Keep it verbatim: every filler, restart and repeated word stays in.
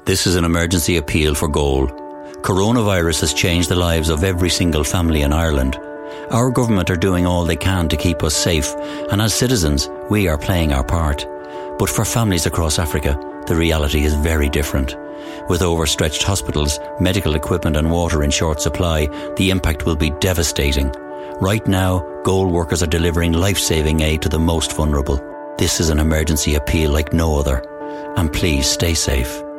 This is an emergency appeal for Goal. Coronavirus has changed the lives of every single family in Ireland. Our government are doing all they can to keep us safe, and as citizens, we are playing our part. But for families across Africa, the reality is very different. With overstretched hospitals, medical equipment and water in short supply, the impact will be devastating. Right now, Goal workers are delivering life-saving aid to the most vulnerable. This is an emergency appeal like no other. And please stay safe.